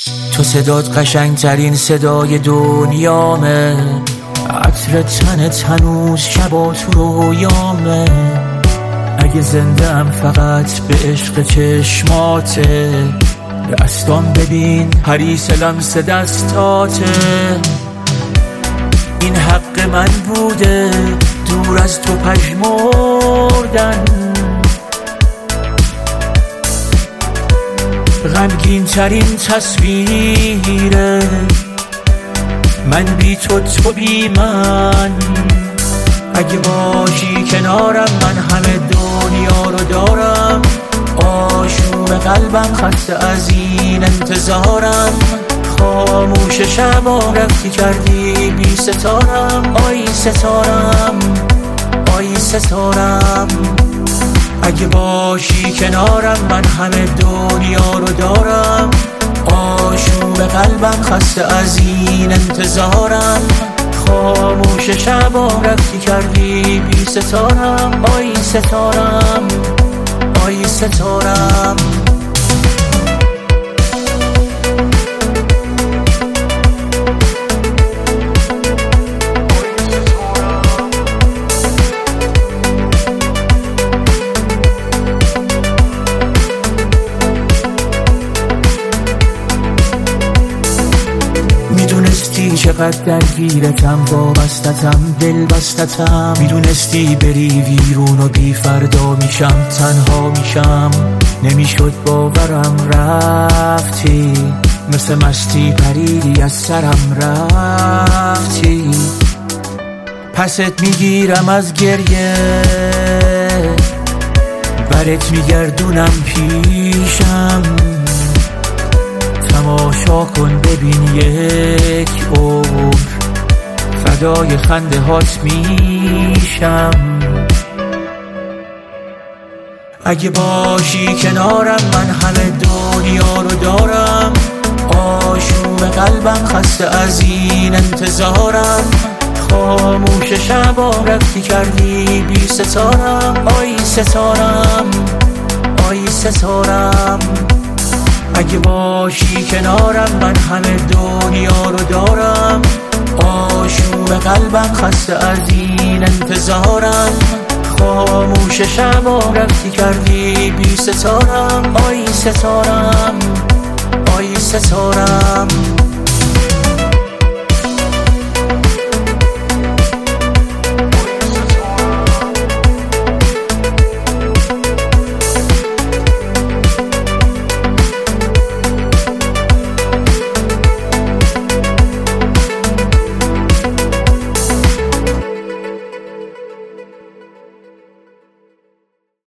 تو صدات قشنگترین صدای دنیامه، عطر تنت هنوز شبا تو رویامه. اگه زنده‌ام فقط به عشق چشماته، دستام ببین حریص لمس دستاته. این حق من بوده دور از تو پژمردن، غمگین ترین تصویره من بی تو، تو بی من. اگه باشی کنارم من همه دنیا رو دارم، آشوب قلبم خسته از این انتظارم. خاموش شبا رفتی کردی بی ستارم، آی ستارم آی ستارم. اگه باشی کنارم من همه دنیا رو دارم، آشوب قلبم خسته از این انتظارم. خاموش شبا رفتی کردی بی ستارم، آی ستارم آی ستارم. میدونستی چقدر درگیرتم، وابستتم، دل بستتم. میدونستی بری بیرون و بی فردا میشم، تنها میشم. نمیشد باورم رفتی، مثل مستی پریدی از سرم رفتی. پست میگیرم از گریه، برت میگردونم پیشم. تماشا کن ببین یک عمر فدای خنده هات میشم. اگه باشی کنارم من همه دنیا رو دارم، آشوب قلبم خسته از این انتظارم. خاموش شبا رفتی کردی بی ستارم، آی ستارم آی ستارم. اگه باشی کنارم من همه دنیا رو دارم، آشوب قلبم خسته از این انتظارم. خاموش شبا رفتی کردی بی ستارم، آی ستارم آی ستارم.